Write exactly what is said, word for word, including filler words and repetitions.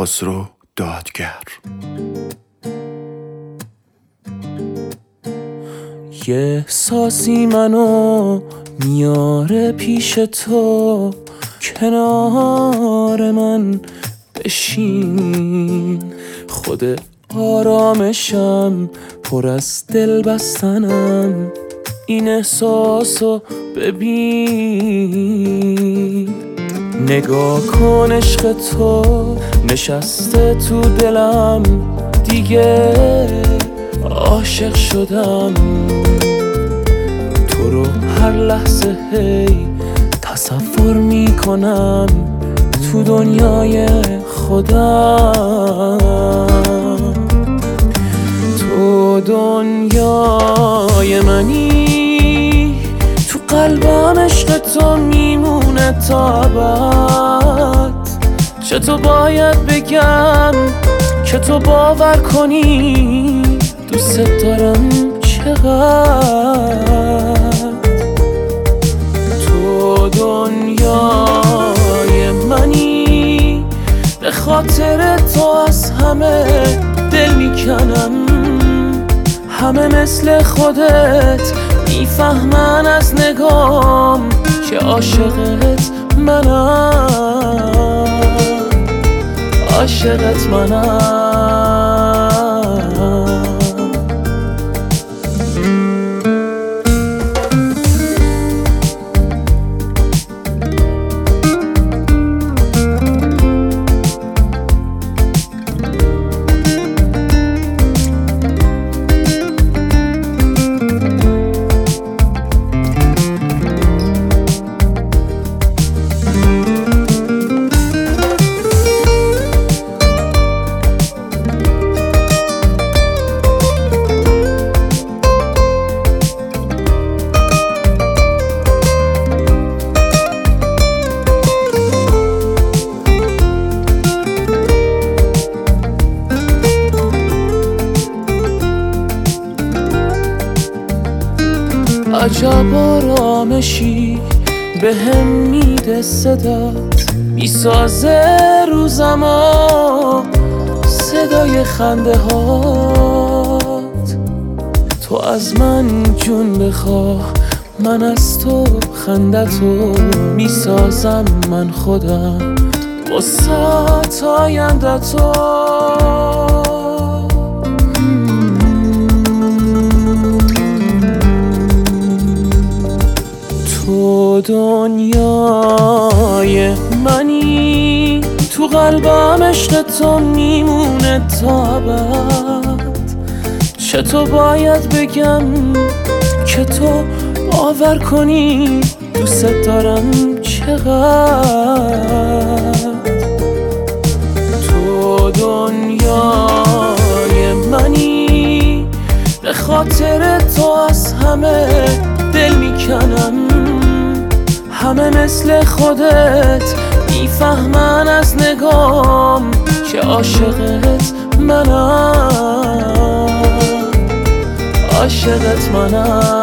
خسرو دادگر. یه احساسی منو میاره پیش تو، کنار من بشین. خود آرامشم پر از دل بستنم، این احساسو ببین. نگاه کن عشق تو نشسته تو دلم، دیگه عاشق شدم. تو رو هر لحظه هی تصور میکنم تو دنیای خودم. تو دنیای منی، تو قلبم عشق تو میمونه تا ابد. چطور باید بگم که تو باور کنی دوست دارم چقدر. تو دنیای منی، به خاطر تو از همه دل میکنم. همه مثل خودت میفهمن از نگام که عاشقت منم، عاشقت منم. عجب آرامشی به هم میده صدات، میسازه روزمو صدای خنده هات. تو از من جون بخواه، من از تو خندتو میسازم من خودم واسه آینده تو. تو دنیای منی، تو قلبم عشق تو میمونه تا ابد. چطور باید بگم که تو باور کنی دوست دارم چقدر. تو دنیای منی، به خاطر تو از همه دل میکنم. همه مثل خودت میفهمن از نگام که عاشقت منم، عاشقت منم.